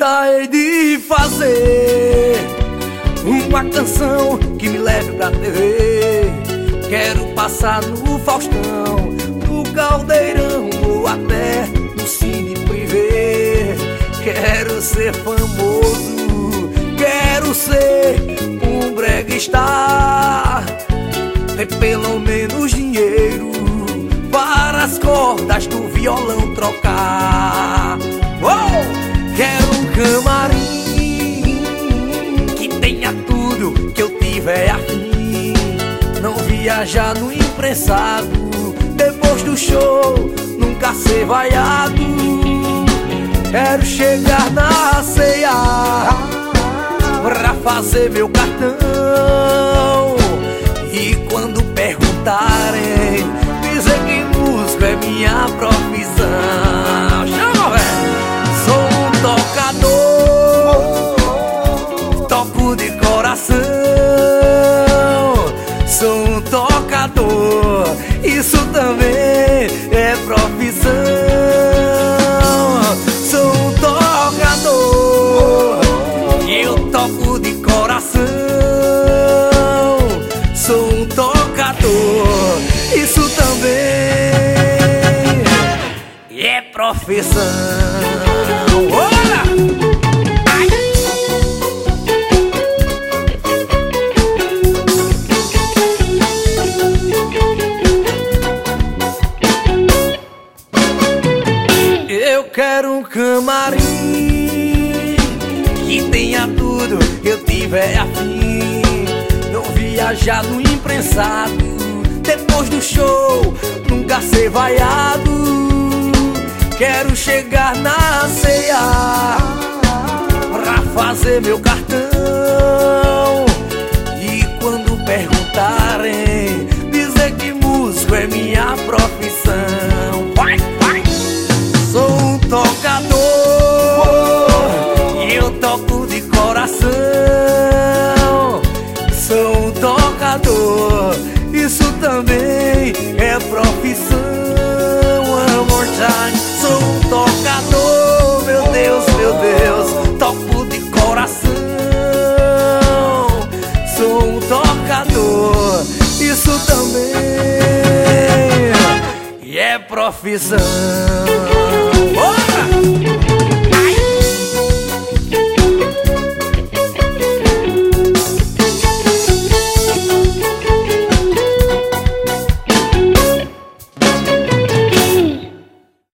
ainda hei de fazer uma canção que me leve pra TV. Quero passar no Faustão, no Caldeirão ou até no Cine Privé. Quero ser famoso, quero ser um brega star, ter pelo menos dinheiro para as cordas do violão trocar. Quero um camarim que tenha tudo que eu tiver afim. Não viajar no imprensado, depois do show nunca ser vaiado. Quero chegar na ceia pra fazer meu cartão, e quando perguntarem, dizer que músico é minha profissão. Chama, velho! Sou um tocador, toco de coração. Sou um tocador, isso também é profissão. Sou um tocador, eu toco de coração. Sou um tocador, isso também é profissão. Olha! Ai! Eu quero um camarim que tenha tudo que eu tiver afim. Não viajar no imprensado, depois do show nunca ser vaiado. Quero chegar na ceia pra fazer meu cartão, e quando perguntarem, dizer que músico é minha profissão. Vai, vai! Sou um tocador, eu toco de coração. Sou um tocador, isso também é profissão. One more time. Sou um tocador, meu Deus, toco de coração. Sou um tocador, isso também é profissão.